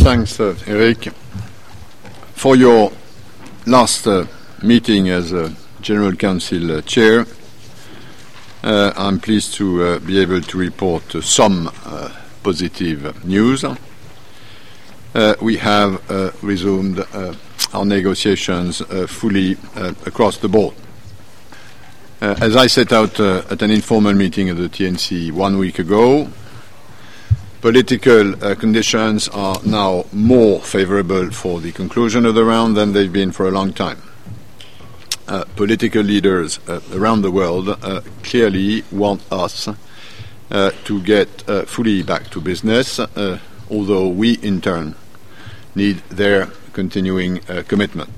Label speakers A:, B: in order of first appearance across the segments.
A: Thanks, Eric. For your last meeting as General Council Chair, I'm pleased to be able to report some positive news. We have resumed our negotiations fully across the board. As I set out at an informal meeting of the TNC 1 week ago, political conditions are now more favorable for the conclusion of the round than they've been for a long time. Political leaders around the world clearly want us to get fully back to business, although we in turn need their continuing commitment.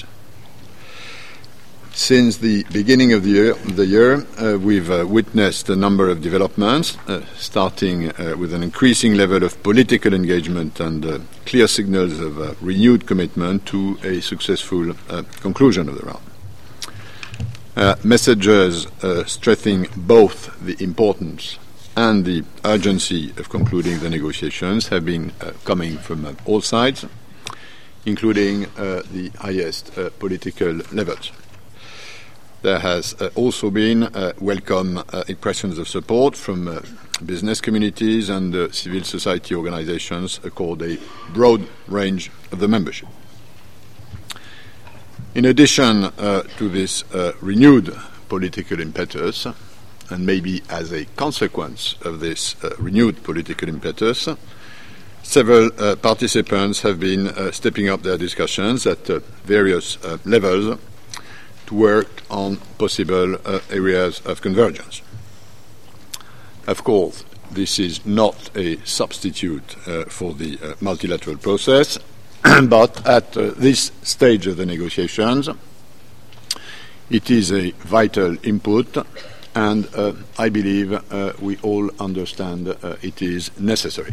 A: Since the beginning of the year, we've witnessed a number of developments, starting with an increasing level of political engagement and clear signals of renewed commitment to a successful conclusion of the round. Messages stressing both the importance and the urgency of concluding the negotiations have been coming from all sides, including the highest political levels. There has also been welcome expressions of support from business communities and civil society organizations across a broad range of the membership. In addition to this renewed political impetus, and maybe as a consequence of this renewed political impetus, several participants have been stepping up their discussions at various levels to work on possible areas of convergence. Of course, this is not a substitute for the multilateral process, but at this stage of the negotiations, it is a vital input, and I believe we all understand it is necessary.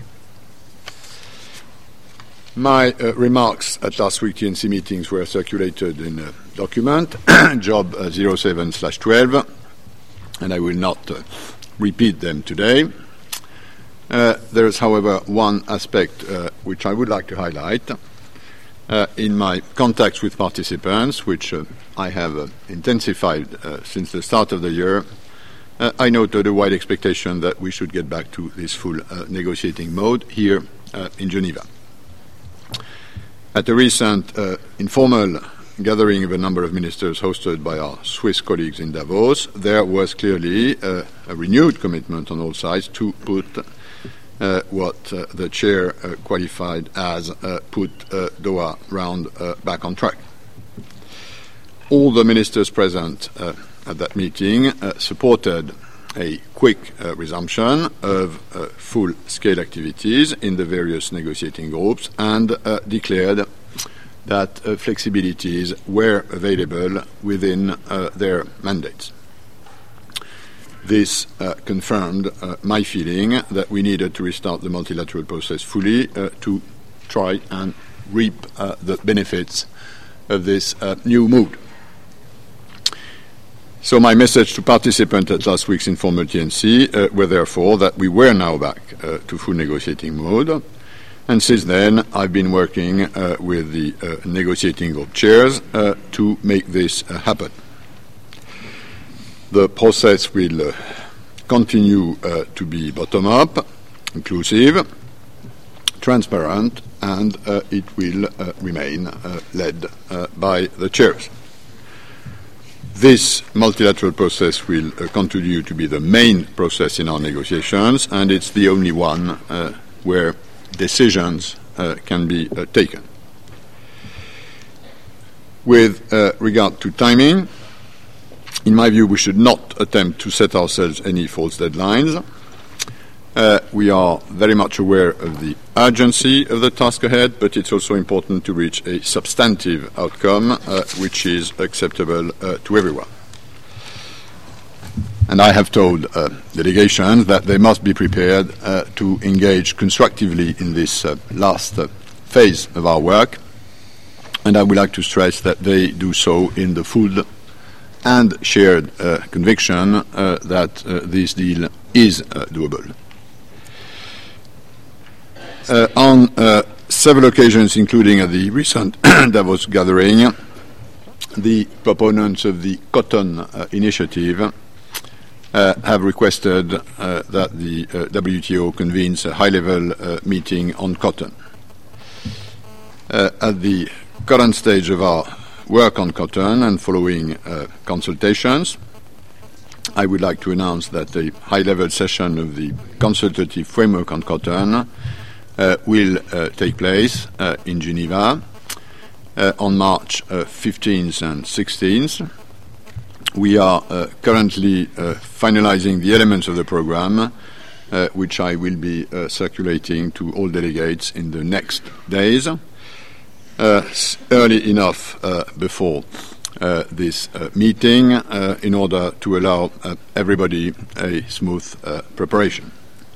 A: My remarks at last week's TNC meetings were circulated in a document, Job 07/12, and I will not repeat them today. There is, however, one aspect which I would like to highlight. In my contacts with participants, which I have intensified since the start of the year, I noted a wide expectation that we should get back to this full negotiating mode here in Geneva. At a recent informal gathering of a number of ministers hosted by our Swiss colleagues in Davos, there was clearly a renewed commitment on all sides to put what the chair qualified as put Doha round back on track. All the ministers present at that meeting supported a quick resumption of full-scale activities in the various negotiating groups and declared that flexibilities were available within their mandates. This confirmed my feeling that we needed to restart the multilateral process fully to try and reap the benefits of this new mood. So my message to participants at last week's informal TNC were therefore that we were now back to full negotiating mode, and since then I've been working with the negotiating group chairs to make this happen. The process will continue to be bottom-up, inclusive, transparent, and it will remain led by the chairs. This multilateral process will continue to be the main process in our negotiations, and it's the only one where decisions can be taken. With regard to timing, in my view, we should not attempt to set ourselves any false deadlines. We are very much aware of the urgency of the task ahead, but it's also important to reach a substantive outcome which is acceptable to everyone. And I have told delegations that they must be prepared to engage constructively in this last phase of our work, and I would like to stress that they do so in the full and shared conviction that this deal is doable. On several occasions, including at the recent Davos gathering, the proponents of the Cotton Initiative have requested that the WTO convenes a high-level meeting on cotton. At the current stage of our work on cotton and following consultations, I would like to announce that a high-level session of the consultative framework on cotton will take place in Geneva on March 15th and 16th. We are currently finalizing the elements of the program, which I will be circulating to all delegates in the next days, early enough before this meeting in order to allow everybody a smooth preparation.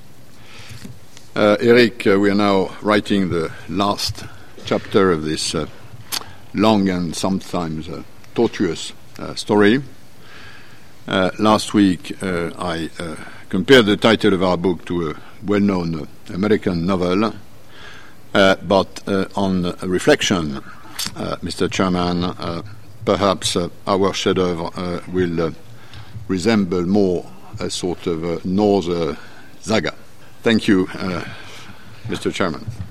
A: Eric, we are now writing the last chapter of this long and sometimes tortuous story. Last week, I compared the title of our book to a well-known American novel, but on reflection, Mr. Chairman, perhaps our chef-d'œuvre will resemble more a sort of Norse saga. Thank you, Mr. Chairman.